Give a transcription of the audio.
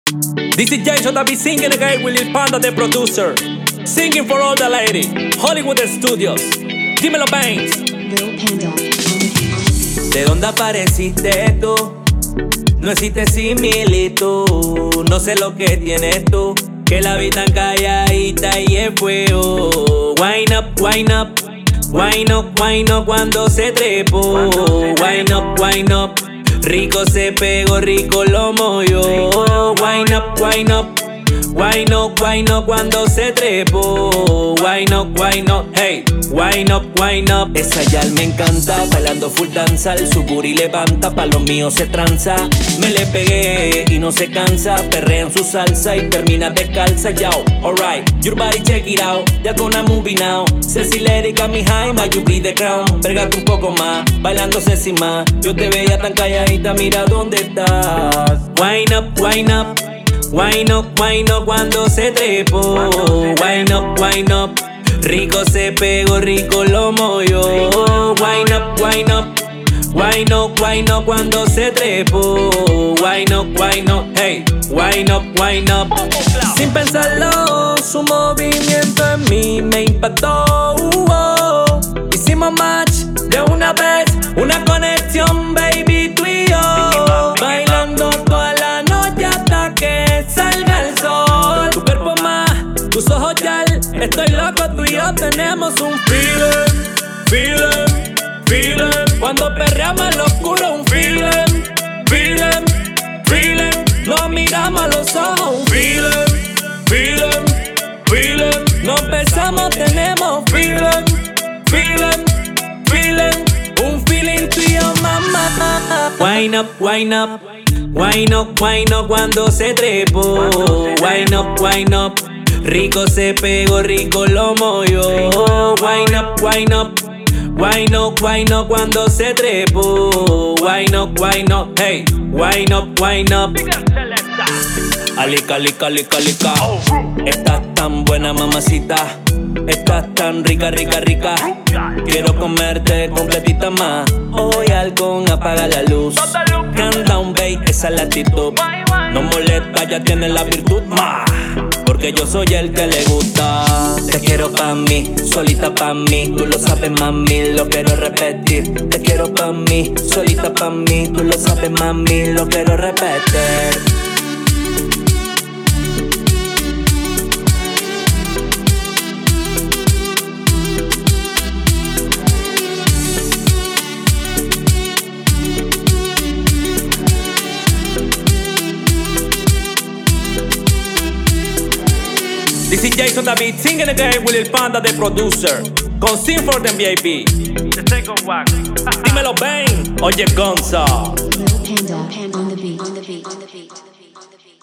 This is Jason that be singing again with Lil Panda, the producer. Singing for all the ladies, Hollywood Studios. Dímelo, Banks. Lil Panda. ¿De dónde apareciste tú? No existe similitud. No sé lo que tienes tú, que la vi tan calladita y es fuego. Wine up, wine up. Wine up, wine up cuando se trepó. Wine up, wine up. Rico se pegó, rico lo movió. Wine up, wine up. Wine up, wine up cuando se trepó. Wine up, hey. Wine up. Esa yal me encanta, bailando full danza. Su booty levanta, pa' los míos se tranza. Me le pegué y no se cansa. Perrea en su salsa y termina descalza. Yo, alright, your body check it out. Ya gonna movie now. Ceci Lady got me high, my you be the crown. Pégate un poco más, bailando Ceci más. Yo te veía tan calladita, mira dónde estás. Wine up, wine up. Wine up cuando se trepó. Wine up. Rico se pegó, rico lo movió. Wine up. Wine up cuando se trepó. Wine up, hey. Wine up. Sin pensarlo, su movimiento en mí me impactó. Hicimos match de una vez, una conexión, baby, tú y yo. Bailando toda la noche hasta que salga el sol. Tu cuerpo más, tus ojos ya. Estoy loco, tú y yo tenemos un feeling. Cuando perreamos en lo oscuro, un feeling. Nos miramos a los ojos, un feeling. Nos besamos, tenemos feeling. Un feeling tú y yo, mamá. Wine up cuando se trepó. Wine up. Rico se pegó, rico lo movió. Wine up. Wine up cuando se trepó. Wine up, hey. Wine up. Alica. Estás tan buena, mamacita. Estás tan rica. Quiero comerte completita más. Hoy halcón, apaga la luz. Calm down, babe, esa es la actitud. No molesta, ya tienes la virtud más. Porque yo soy el que le gusta. Te quiero pa' mí, solita pa' mí. Tú lo sabes, mami, lo quiero repetir. Te quiero pa' mí, solita pa' mí. Tú lo sabes, mami, lo quiero repetir. This is Jason David singing again with Lil Panda, the producer. Con Sing for them VIP. The second one. Dímelo, Bang. Oye, Gonza. Lil Panda on the beat.